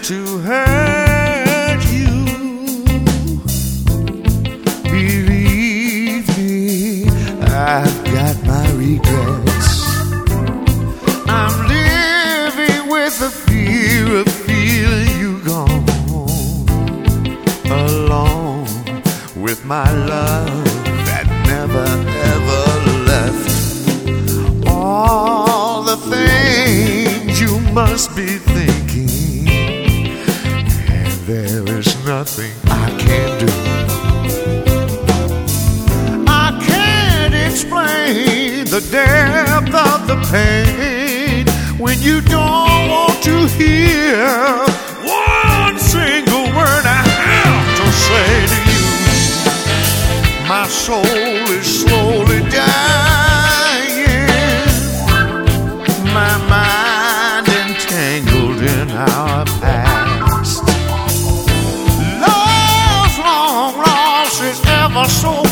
to hurt you. Believe me, I've got my regrets. I'm living with the fear of feeling you gone, alone with my love that never ever left. All the things you must be thinking, and there is nothing I can do. I can't explain the depth of the pain when you don't want to hear one single word I have to say to you. My soul is slowly dying, my mind entangled in our past. Love's long lost is ever so